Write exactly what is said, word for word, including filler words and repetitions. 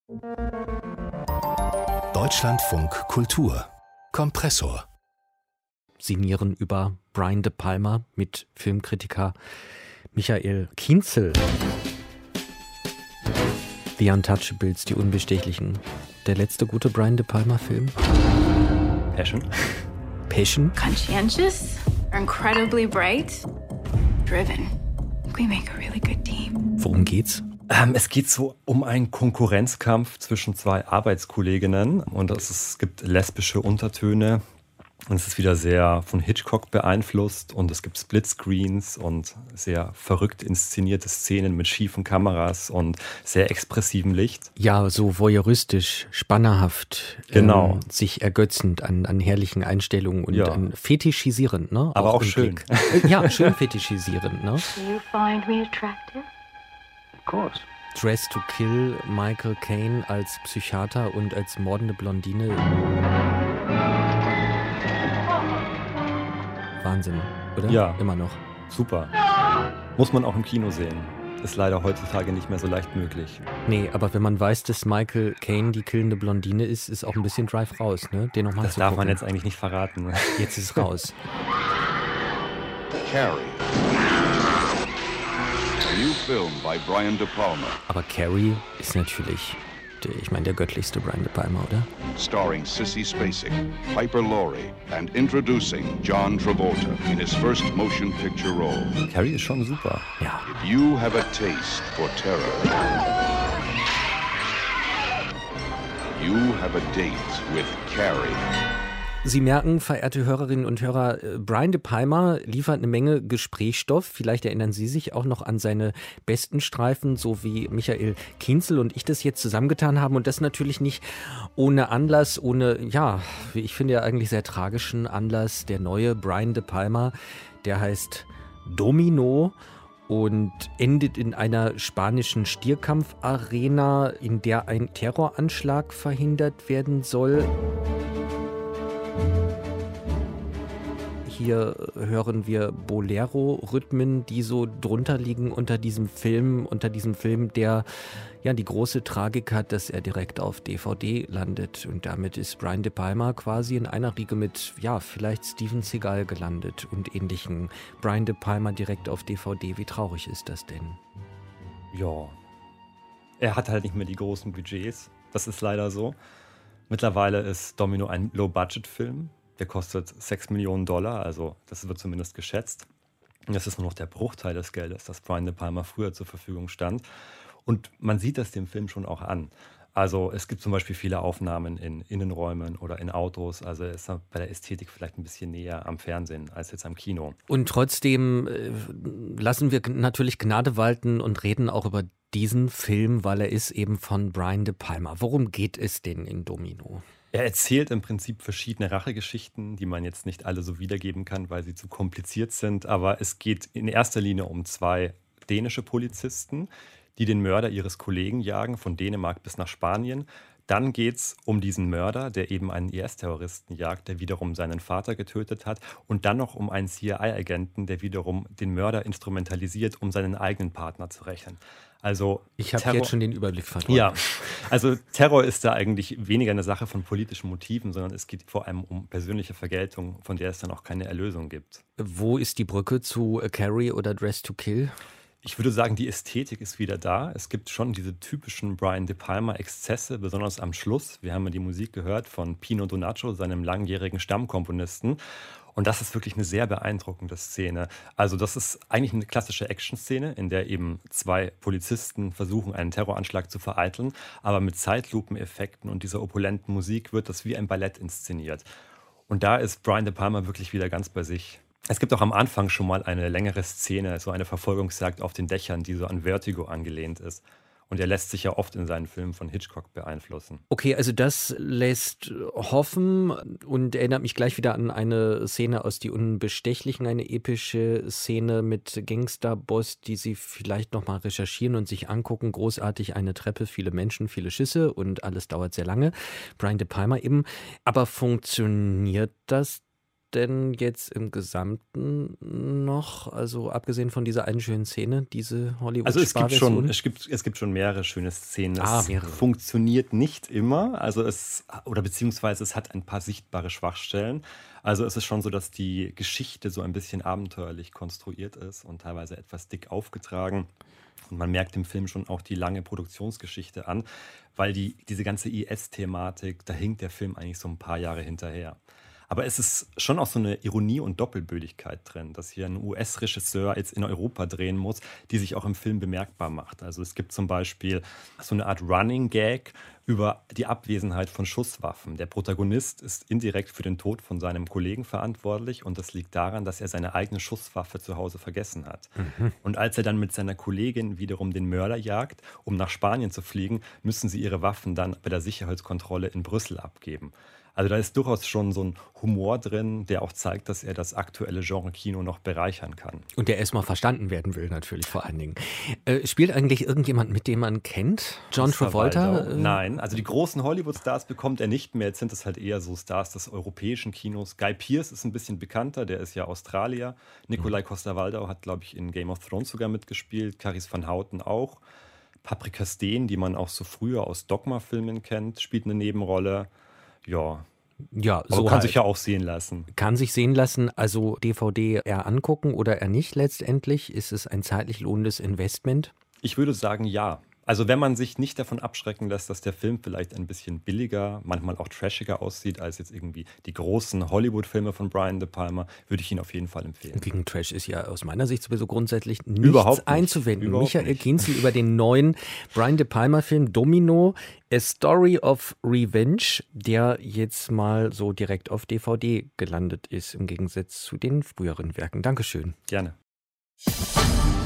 Deutschlandfunk Kultur Kompressor. Sinnieren über Brian De Palma mit Filmkritiker Michael Kienzel. The Untouchables, die Unbestechlichen. Der letzte gute Brian De Palma-Film? Passion. Passion? Conscientious, incredibly bright, driven. We make a really good team. Worum geht's? Ähm, es geht so um einen Konkurrenzkampf zwischen zwei Arbeitskolleginnen und es, ist, es gibt lesbische Untertöne und es ist wieder sehr von Hitchcock beeinflusst und es gibt Splitscreens und sehr verrückt inszenierte Szenen mit schiefen Kameras und sehr expressivem Licht. Ja, so voyeuristisch, spannerhaft, genau. ähm, sich ergötzend an, an herrlichen Einstellungen und ja. an fetischisierend, ne? Aber auch, auch schön. Blick. Ja, schön fetischisierend, ne? Do you find me attractive? Of course. Dress to Kill, Michael Caine als Psychiater und als mordende Blondine. Wahnsinn, oder? Ja. Immer noch. Super. Muss man auch im Kino sehen. Ist leider heutzutage nicht mehr so leicht möglich. Nee, aber wenn man weiß, dass Michael Caine die killende Blondine ist, ist auch ein bisschen Drive raus, ne? Den nochmal Das zu darf gucken. man jetzt eigentlich nicht verraten. Jetzt ist es raus. Carrie. A new film by Brian De Palma. Aber Carrie ist natürlich, der, ich meine, der göttlichste Brian De Palma, oder? Starring Sissy Spacek, Piper Laurie and introducing John Travolta in his first motion picture role. Carrie ist schon super. Ja. If you have a taste for terror, you have a date with Carrie. Sie merken, verehrte Hörerinnen und Hörer, Brian De Palma liefert eine Menge Gesprächsstoff. Vielleicht erinnern Sie sich auch noch an seine besten Streifen, so wie Michael Kienzel und ich das jetzt zusammengetan haben. Und das natürlich nicht ohne Anlass, ohne, ja, wie ich finde ja eigentlich sehr tragischen Anlass. Der neue Brian De Palma, der heißt Domino und endet in einer spanischen Stierkampfarena, in der ein Terroranschlag verhindert werden soll. Hier hören wir Bolero-Rhythmen, die so drunter liegen unter diesem Film, unter diesem Film, der ja die große Tragik hat, dass er direkt auf D V D landet. Und damit ist Brian De Palma quasi in einer Riege mit, ja, vielleicht Steven Seagal gelandet und ähnlichen. Brian De Palma direkt auf D V D, wie traurig ist das denn? Ja, er hat halt nicht mehr die großen Budgets, das ist leider so. Mittlerweile ist Domino ein Low-Budget-Film. Der kostet sechs Millionen Dollar, also das wird zumindest geschätzt. Und das ist nur noch der Bruchteil des Geldes, das Brian De Palma früher zur Verfügung stand. Und man sieht das dem Film schon auch an. Also es gibt zum Beispiel viele Aufnahmen in Innenräumen oder in Autos. Also er ist bei der Ästhetik vielleicht ein bisschen näher am Fernsehen als jetzt am Kino. Und trotzdem äh, lassen wir natürlich Gnade walten und reden auch über diesen Film, weil er ist eben von Brian De Palma. Worum geht es denn in Domino? Er erzählt im Prinzip verschiedene Rachegeschichten, die man jetzt nicht alle so wiedergeben kann, weil sie zu kompliziert sind. Aber es geht in erster Linie um zwei dänische Polizisten, die den Mörder ihres Kollegen jagen, von Dänemark bis nach Spanien. Dann geht es um diesen Mörder, der eben einen I S-Terroristen jagt, der wiederum seinen Vater getötet hat. Und dann noch um einen C I A-Agenten, der wiederum den Mörder instrumentalisiert, um seinen eigenen Partner zu rächen. Also ich habe jetzt schon den Überblick verloren. Ja, also Terror ist da eigentlich weniger eine Sache von politischen Motiven, sondern es geht vor allem um persönliche Vergeltung, von der es dann auch keine Erlösung gibt. Wo ist die Brücke zu Carrie oder Dress to Kill? Ich würde sagen, die Ästhetik ist wieder da. Es gibt schon diese typischen Brian De Palma-Exzesse, besonders am Schluss. Wir haben ja die Musik gehört von Pino Donaggio, seinem langjährigen Stammkomponisten. Und das ist wirklich eine sehr beeindruckende Szene. Also das ist eigentlich eine klassische Action-Szene, in der eben zwei Polizisten versuchen, einen Terroranschlag zu vereiteln. Aber mit Zeitlupeneffekten und dieser opulenten Musik wird das wie ein Ballett inszeniert. Und da ist Brian De Palma wirklich wieder ganz bei sich. Es gibt auch am Anfang schon mal eine längere Szene, so eine Verfolgungsjagd auf den Dächern, die so an Vertigo angelehnt ist. Und er lässt sich ja oft in seinen Filmen von Hitchcock beeinflussen. Okay, also das lässt hoffen und erinnert mich gleich wieder an eine Szene aus Die Unbestechlichen, eine epische Szene mit Gangsterboss, die Sie vielleicht nochmal recherchieren und sich angucken. Großartig, eine Treppe, viele Menschen, viele Schüsse und alles dauert sehr lange. Brian De Palma eben. Aber funktioniert das denn jetzt im Gesamten noch, also abgesehen von dieser einen schönen Szene, diese Hollywood-Sparversion? Also es gibt schon, es gibt, es gibt schon mehrere schöne Szenen. Ah, es mehrere. funktioniert nicht immer, also es, oder beziehungsweise es hat ein paar sichtbare Schwachstellen. Also es ist schon so, dass die Geschichte so ein bisschen abenteuerlich konstruiert ist und teilweise etwas dick aufgetragen. Und man merkt im Film schon auch die lange Produktionsgeschichte an, weil die, diese ganze I S-Thematik, da hinkt der Film eigentlich so ein paar Jahre hinterher. Aber es ist schon auch so eine Ironie und Doppelbödigkeit drin, dass hier ein U S-Regisseur jetzt in Europa drehen muss, die sich auch im Film bemerkbar macht. Also es gibt zum Beispiel so eine Art Running Gag über die Abwesenheit von Schusswaffen. Der Protagonist ist indirekt für den Tod von seinem Kollegen verantwortlich und das liegt daran, dass er seine eigene Schusswaffe zu Hause vergessen hat. Mhm. Und als er dann mit seiner Kollegin wiederum den Mörder jagt, um nach Spanien zu fliegen, müssen sie ihre Waffen dann bei der Sicherheitskontrolle in Brüssel abgeben. Also da ist durchaus schon so ein Humor drin, der auch zeigt, dass er das aktuelle Genre-Kino noch bereichern kann. Und der erstmal verstanden werden will, natürlich vor allen Dingen. Äh, spielt eigentlich irgendjemand, mit dem man kennt? John Travolta? Äh? Nein, also die großen Hollywood-Stars bekommt er nicht mehr. Jetzt sind es halt eher so Stars des europäischen Kinos. Guy Pearce ist ein bisschen bekannter, der ist ja Australier. Nikolai Coster-Waldau hat, glaube ich, in Game of Thrones sogar mitgespielt. Carice van Houten auch. Paprika Steen, die man auch so früher aus Dogma-Filmen kennt, spielt eine Nebenrolle. Ja, ja, aber so kann halt. sich ja auch sehen lassen. Kann sich sehen lassen, also D V D eher angucken oder eher nicht letztendlich? Ist es ein zeitlich lohnendes Investment? Ich würde sagen, ja. Also wenn man sich nicht davon abschrecken lässt, dass der Film vielleicht ein bisschen billiger, manchmal auch trashiger aussieht als jetzt irgendwie die großen Hollywood-Filme von Brian De Palma, würde ich ihn auf jeden Fall empfehlen. Gegen Trash ist ja aus meiner Sicht sowieso grundsätzlich nichts Überhaupt nicht. einzuwenden. Überhaupt Michael nicht. Kienzel über den neuen Brian De Palma-Film Domino, A Story of Revenge, der jetzt mal so direkt auf D V D gelandet ist, im Gegensatz zu den früheren Werken. Dankeschön. Gerne.